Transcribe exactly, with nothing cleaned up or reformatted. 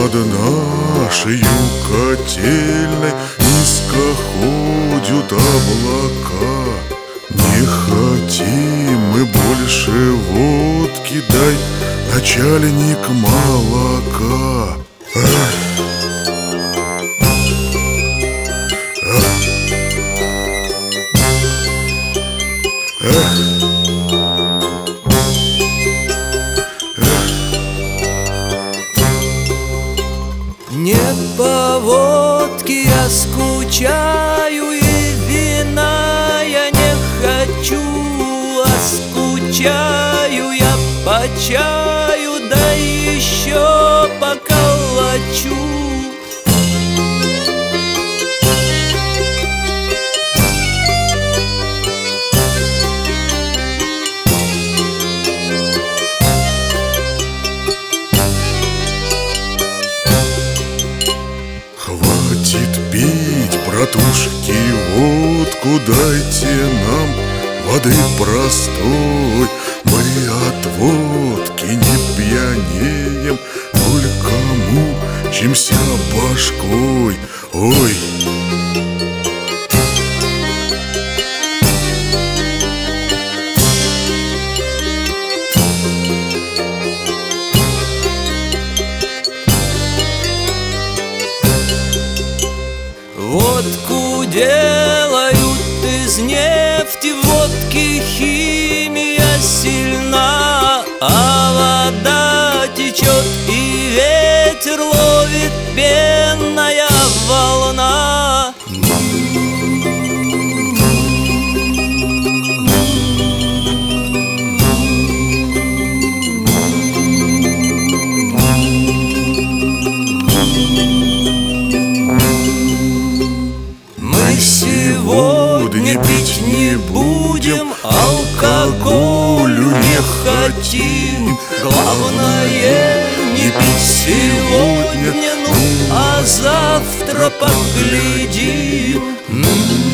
Над нашей котельной низко ходят облака. Не хотим мы больше водки, дай, начальник, молока. Эх. Эх. Эх. Не по водке я скучаю, и вина я не хочу, а скучаю я по чаю, да еще по калачу. Хватит пить, братушки, водку, дайте нам воды простой. Мы от водки не пьянеем, только мучимся башкой. Ой! Водку делают из нефти, водки химия сильна, а вода течет и ветер ловит, пенная волна. Сегодня пить не будем, алкоголю не хотим. Главное не пить сегодня, ну а завтра поглядим.